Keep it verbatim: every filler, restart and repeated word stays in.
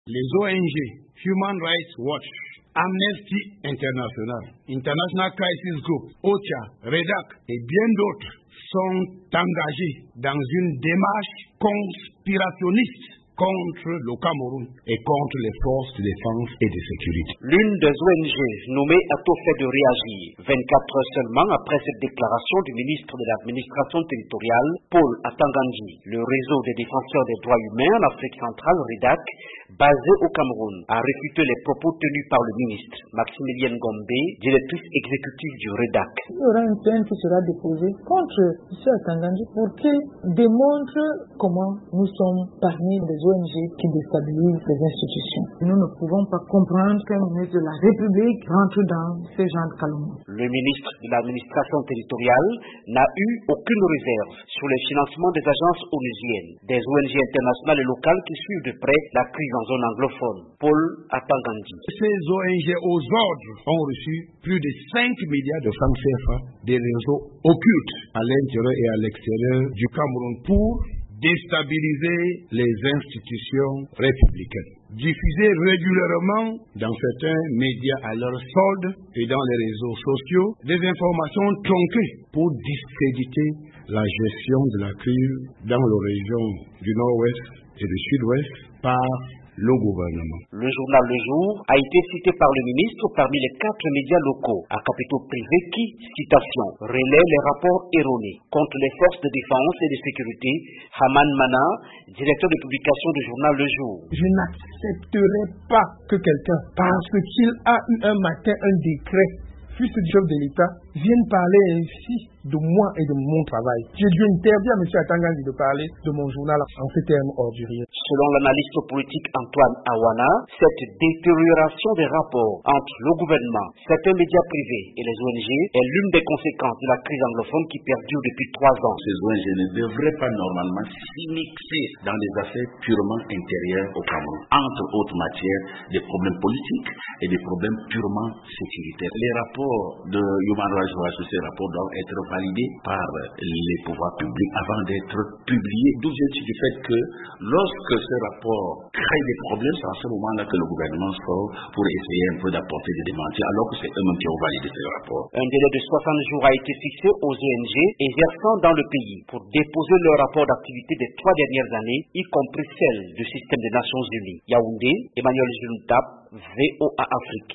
Les O N G, Human Rights Watch, Amnesty International, International Crisis Group, OCHA, REDAC et bien d'autres sont engagés dans une démarche conspirationniste contre le Cameroun et contre les forces de défense et de sécurité. L'une des O N G nommée a tout fait de réagir. vingt-quatre heures seulement après cette déclaration du ministre de l'administration territoriale, Paul Atangandji, le réseau des défenseurs des droits humains en Afrique centrale, REDAC, basé au Cameroun, a réfuté les propos tenus par le ministre Maximilienne Gombe, directrice exécutive du REDAC. Il y aura une plainte qui sera déposée contre M. Atangandji pour qu'il démontre comment nous sommes parmi les O N G qui déstabilisent les institutions. Nous ne pouvons pas comprendre qu'un ministre de la République rentre dans ce genre de calomnie. Le ministre de l'administration territoriale n'a eu aucune réserve sur le financement des agences onusiennes, des O N G internationales et locales qui suivent de près la crise en zone anglophone. Paul Atangandji. Ces O N G aux ordres ont reçu plus de cinq milliards de francs C F A des réseaux occultes à l'intérieur et à l'extérieur du Cameroun pour déstabiliser les institutions républicaines. Diffuser régulièrement dans certains médias à leur solde et dans les réseaux sociaux des informations tronquées pour discréditer la gestion de la crise dans les régions du Nord-Ouest et du Sud-Ouest par le gouvernement. Le journal Le Jour a été cité par le ministre parmi les quatre médias locaux à capitaux privés qui, citation, relaient les rapports erronés contre les forces de défense et de sécurité. Haman Mana, directeur de publication du journal Le Jour. Je n'accepterai pas que quelqu'un, parce qu'il a eu un matin un décret, fils du chef de l'État, vienne parler ainsi de moi et de mon travail. J'ai dû interdire à M. Atangandji de parler de mon journal en ces termes orduriers. Selon l'analyste politique Antoine Awana, cette détérioration des rapports entre le gouvernement, certains médias privés et les O N G est l'une des conséquences de la crise anglophone qui perdure depuis trois ans. Ces O N G ne devraient pas normalement s'immiscer dans les affaires purement intérieures au Cameroun, entre autres matières, des problèmes politiques et des problèmes purement sécuritaires. Les rapports de Human Rights Watch, ces rapports doivent être validés par les pouvoirs publics avant d'être publiés. D'où vient du fait que lorsque ce rapport crée des problèmes, c'est à ce moment-là que le gouvernement sort pour essayer un peu d'apporter des démentis, alors que c'est eux-mêmes qui ont validé ce rapport. Un délai de soixante jours a été fixé aux O N G exerçant dans le pays pour déposer leur rapport d'activité des trois dernières années, y compris celle du système des Nations Unies. Yaoundé, Emmanuel Juntap, V O A Afrique.